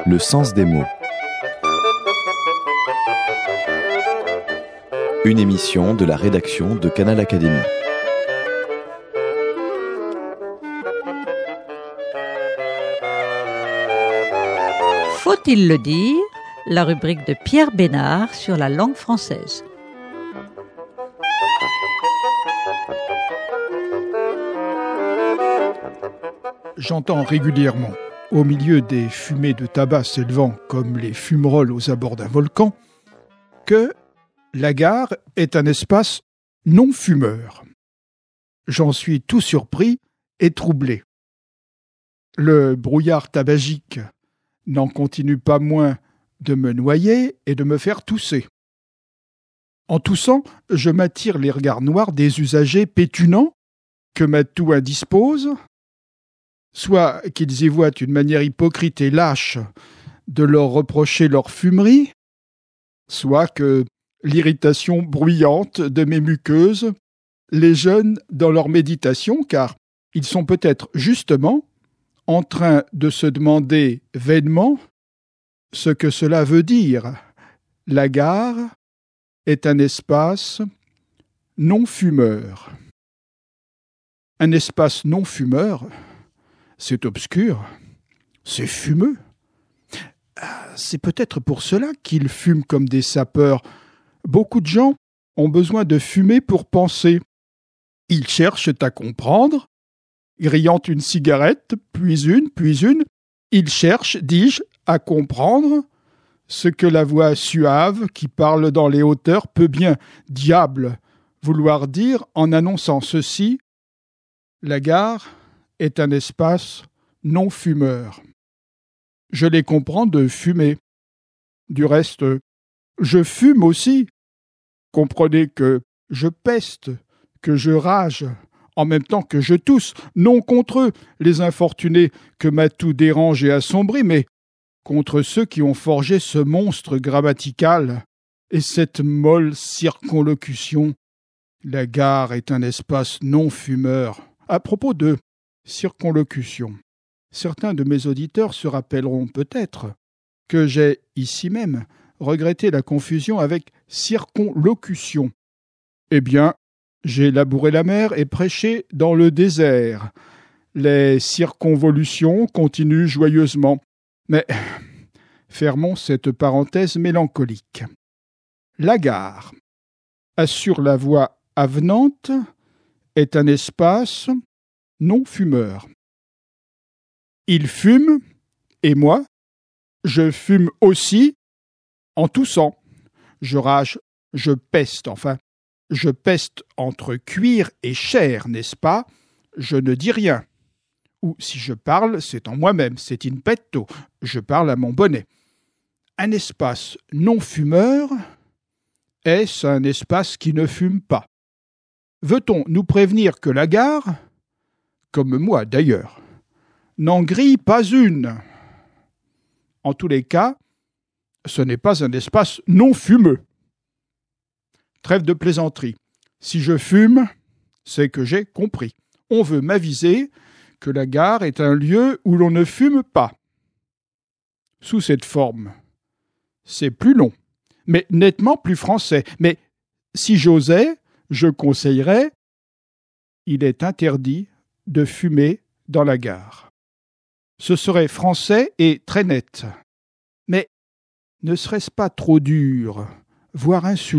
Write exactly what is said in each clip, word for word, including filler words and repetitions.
Le sens des mots. Une émission de la rédaction de Canal Académie. Faut-il le dire ? La rubrique de Pierre Bénard sur la langue française. J'entends régulièrement, au milieu des fumées de tabac s'élevant comme les fumerolles aux abords d'un volcan, que la gare est un espace non fumeur. J'en suis tout surpris et troublé. Le brouillard tabagique n'en continue pas moins de me noyer et de me faire tousser. En toussant, je m'attire les regards noirs des usagers pétunants que Matou indispose, soit qu'ils y voient une manière hypocrite et lâche de leur reprocher leur fumerie, soit que l'irritation bruyante de mes muqueuses les jeûne dans leur méditation, car ils sont peut-être justement en train de se demander vainement ce que cela veut dire. La gare est un espace non fumeur. Un espace non fumeur, c'est obscur, c'est fumeux. C'est peut-être pour cela qu'ils fument comme des sapeurs. Beaucoup de gens ont besoin de fumer pour penser. Ils cherchent à comprendre, grillant une cigarette, puis une, puis une. Ils cherchent, dis-je, à comprendre ce que la voix suave qui parle dans les hauteurs peut bien, diable, vouloir dire en annonçant ceci. La gare est un espace non fumeur. Je les comprends de fumer. Du reste, je fume aussi. Comprenez que je peste, que je rage, en même temps que je tousse, non contre eux, les infortunés que Matou dérange et assombrit, mais contre ceux qui ont forgé ce monstre grammatical et cette molle circonlocution. La gare est un espace non fumeur. À propos de circonlocution, certains de mes auditeurs se rappelleront peut-être que j'ai, ici même, regretté la confusion avec circonlocution. Eh bien, j'ai labouré la mer et prêché dans le désert. Les circonvolutions continuent joyeusement. Mais fermons cette parenthèse mélancolique. La gare, assure la voix avenante, est un espace non fumeur. Il fume, et moi, je fume aussi en toussant. Je rage, je peste, enfin, je peste entre cuir et chair, n'est-ce pas ? Je ne dis rien. Ou si je parle, c'est en moi-même, c'est in petto, je parle à mon bonnet. Un espace non fumeur, est-ce un espace qui ne fume pas ? Veut-on nous prévenir que la gare, comme moi d'ailleurs, n'en grille pas une ? En tous les cas, ce n'est pas un espace non fumeux. Trêve de plaisanterie. Si je fume, c'est que j'ai compris. On veut m'aviser que la gare est un lieu où l'on ne fume pas. Sous cette forme, c'est plus long, mais nettement plus français. Mais si j'osais, je conseillerais, il est interdit de fumer dans la gare. Ce serait français et très net. Mais ne serait-ce pas trop dur, voire insultant ?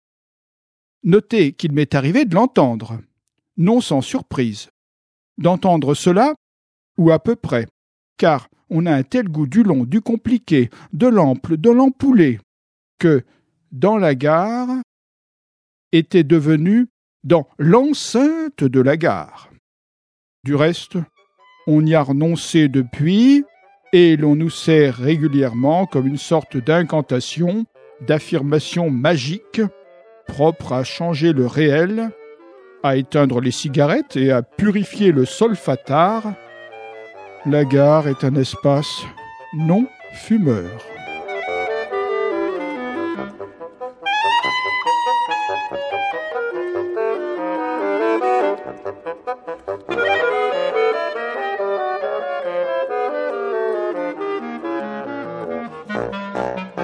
Notez qu'il m'est arrivé de l'entendre, non sans surprise. D'entendre cela, ou à peu près, car on a un tel goût du long, du compliqué, de l'ample, de l'ampoulé, que, dans la gare, était devenu dans l'enceinte de la gare. Du reste, on y a renoncé depuis, et l'on nous sert régulièrement comme une sorte d'incantation, d'affirmation magique, propre à changer le réel, à éteindre les cigarettes et à purifier le solfatar. La gare est un espace non fumeur. Thank you.